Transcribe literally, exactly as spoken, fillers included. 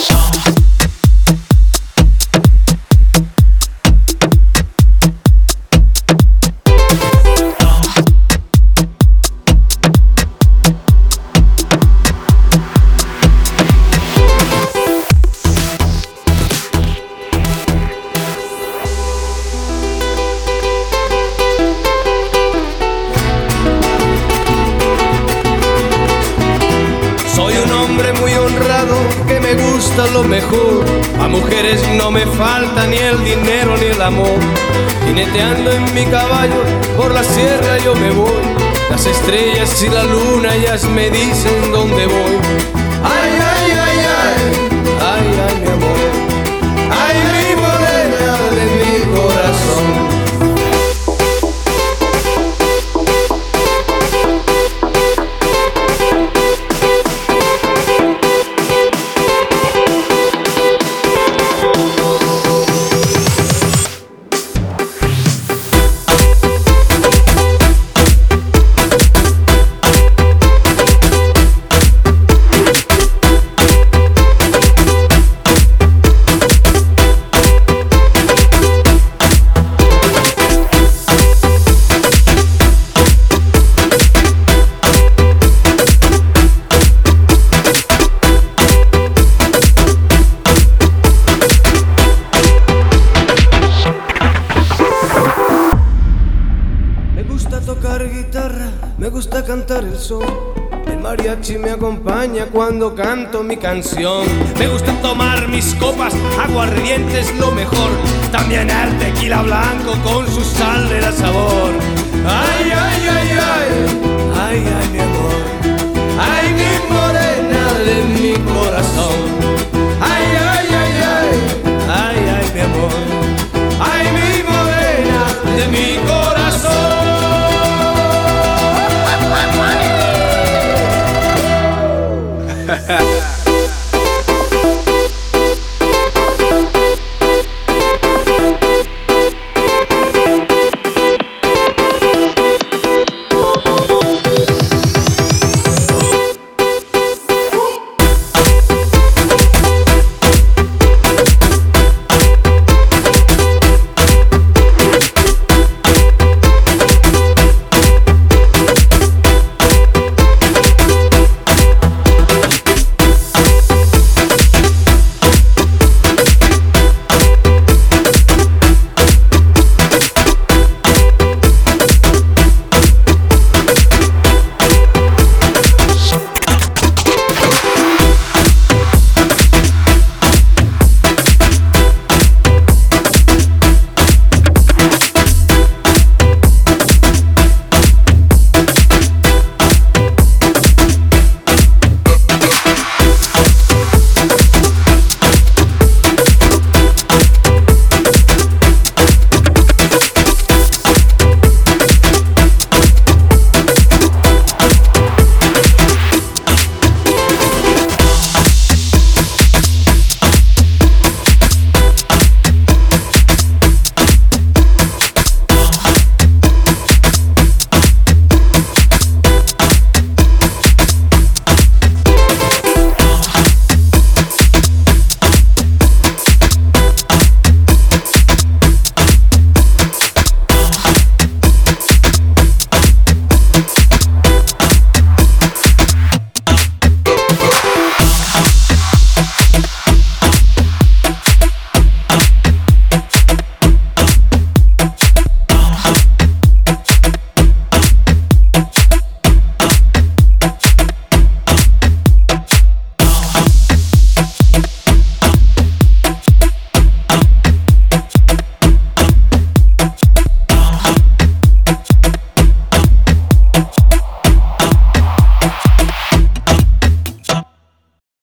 Lo mejor, a mujeres no me falta ni el dinero ni el amor. Jineteando en mi caballo por la sierra yo me voy. Las estrellas y la luna ellas me dicen dónde voy. Ay, ay, ay, ay, ay, ay, mi amor. Ay, mi morena de mi corazón. Me gusta cantar el son, el mariachi me acompaña cuando canto mi canción. Me gusta tomar mis copas, aguardiente es lo mejor. También el tequila blanco con su sal de la sabor. Ay, ay, ay, ay, ay, ay, mi amor. Ay, mi morena de mi corazón.